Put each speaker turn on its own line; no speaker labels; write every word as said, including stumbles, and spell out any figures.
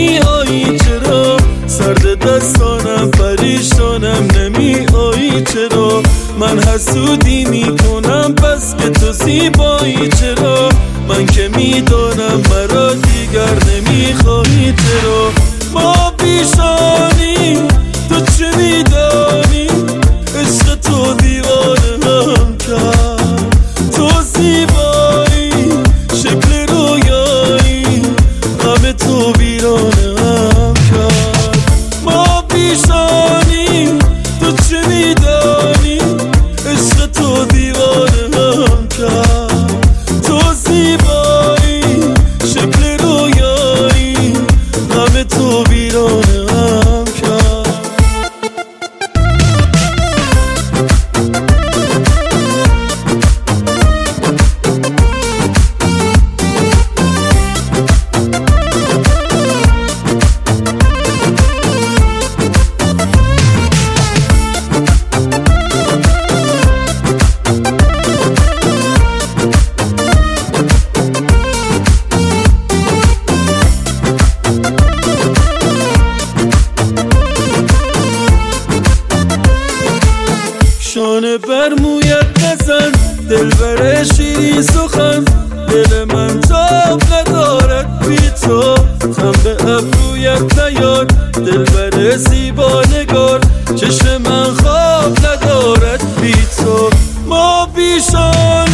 نمی آیی چرا؟ سرد دستانم پریشانم نمی آیی چرا؟ من حسودی میکنم پس که تو زیبایی چرا؟ من که میدانم مرا دیگر نمیخواهی چرا؟ ما پیشانی تو چه میدانی؟ عشق تو دیوانه هم کرد. تو زیبایی شکل رویایی غم تو ویرانه هم کرد. ما پیشانی تو چه میدانی؟ عشق تو دیوانه هم کرد. تو زیبایی شکل رویایی غم تو ویرانه هم کرد. شانه بر مویت نزن دلبر شیرین سخن، دل من تاب ندارد بی تو. خم به ابرویت نیار دلبر زیبا نگار، چشم من خواب ندارد بی تو. ما پیشان